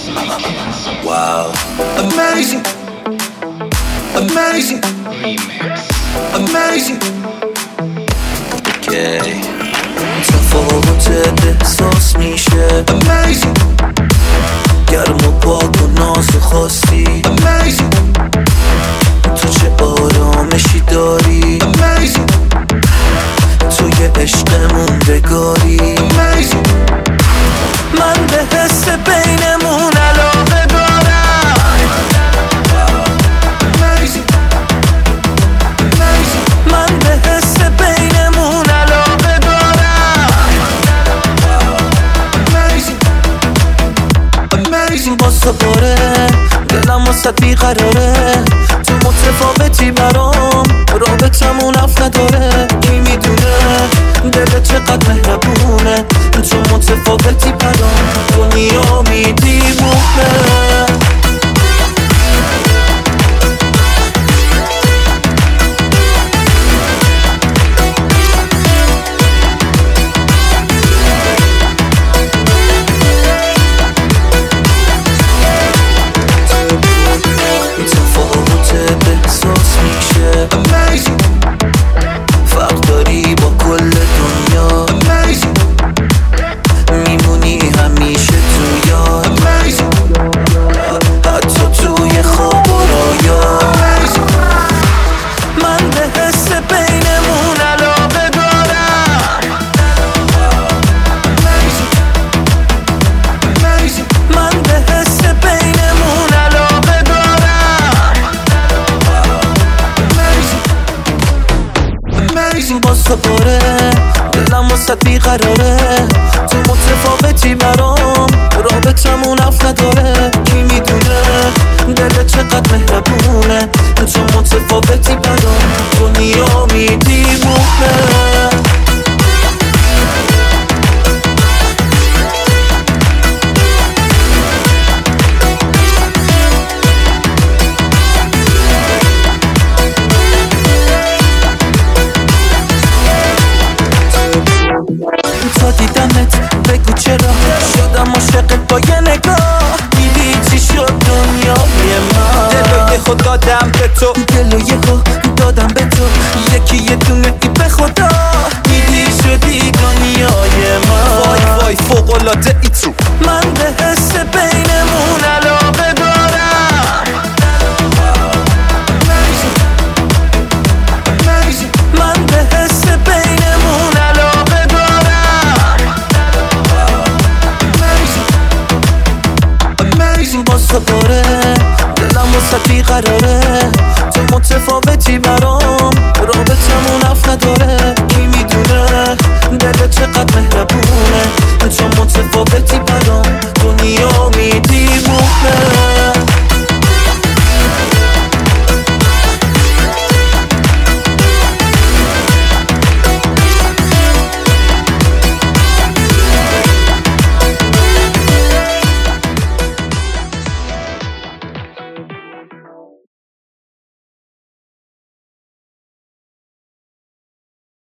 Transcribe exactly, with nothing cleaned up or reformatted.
Wow. Amazing. Amazing. Amazing. Okay. تفاوت احساس میشه Amazing. گرم و پاک و ناز خاصی Amazing. تو چه آرامشی داری Amazing. تو یه عشق موندگاری Amazing. من به حس بینمون علاقه دارم Amazing. Amazing. من به حس بینمون علاقه دارم Amazing. Amazing. باز دوباره دلم واسه بیقراره تو متفاوتی برام رابطمون اف نداره کی میدونه دلت چقدر مهربونه تو متفاوتی برام دنیا میدیمونه Amazing. فرق داری با کل دنیا Amazing. میمونی همیشه تو یاد Amazing. حتی توی خواب و رویا Amazing. من به حس بینمون علاقه دارم Amazing. Amazing. من به حس بینمون علاقه دارم Amazing. باز دوباره دلم واسه بیقراره تو متفاوتی برام رابطمون اف نداره کی میدونه دلت چقدر مهربونه تو متفاوتی برام دنیا میدیمونه تا دیدمت بگو چرا شدم عاشقت با یه نگاه دیدی چی شد دنیای من دلو یه خود دادم به تو دلو یه خود دادم به تو یکی یه دونه ای به خدا دیدی شدی دنیای من وای وای فوق‌العاده ای تو من به حس بینمون علاقه دارم Amazing. Amazing. من به حس بینمون علاقه دارم Amazing. باز دوباره دلم واسه بیقراره تو متفاوتی برام رابطمون اف نداره